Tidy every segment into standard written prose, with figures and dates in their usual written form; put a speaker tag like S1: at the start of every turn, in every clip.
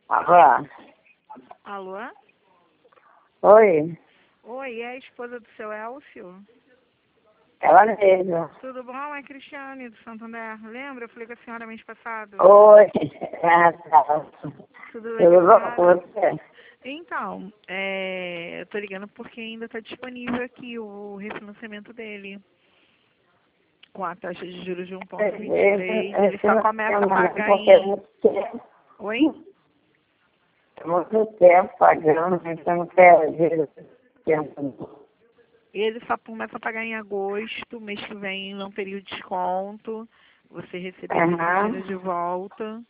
S1: Alô?
S2: Alô?
S1: Oi?
S2: Oi, é a esposa do seu Elcio?
S1: Ela mesma.
S2: Tudo bom? É Cristiane, do Santander. Lembra? Eu falei com a senhora mês passado.
S1: Oi? Ah, tá.
S2: Tudo bem,
S1: Tudo bom com
S2: senhora?
S1: você?
S2: Então, eu tô ligando porque ainda está disponível aqui o refinanciamento dele. Com a taxa de juros de 1,23. Ele só começa a pagar
S1: porque é
S2: em...
S1: muito tempo.
S2: Oi?
S1: É muito tempo pagando, então não quero ver o tempo.
S2: Ele só começa a pagar em agosto, mês que vem não teria o desconto. Você receberia esse dinheiro de volta.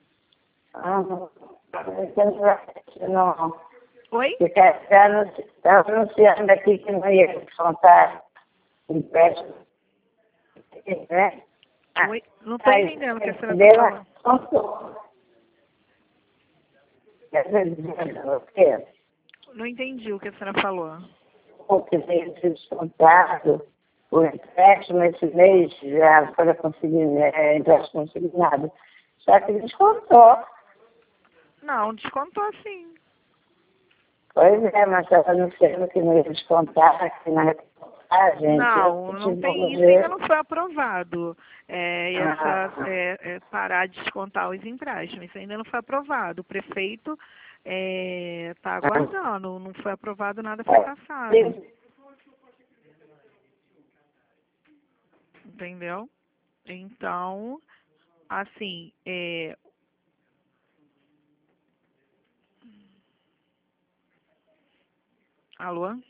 S1: Você não vai assistir, não.
S2: Oi?
S1: Porque está anunciando aqui que não ia descontar empréstimo, né?
S2: Oi? Não estou
S1: Aí,
S2: entendendo o que a senhora
S1: deu
S2: está
S1: uma
S2: falando.
S1: desconto. Quer dizer, o quê?
S2: Não entendi o que a senhora falou.
S1: Porque veio ser descontado o empréstimo esse mês, já para conseguir empréstimo consignado. Só que descontou.
S2: Não, descontou sim.
S1: Pois é, mas estava anunciando que não ia descontar aqui na reportagem.
S2: Não, não tem isso, ainda não foi aprovado. Parar de descontar os empréstimos, isso ainda não foi aprovado. O prefeito está aguardando, não foi aprovado nada, foi passado. Entendeu? Então, assim, alô?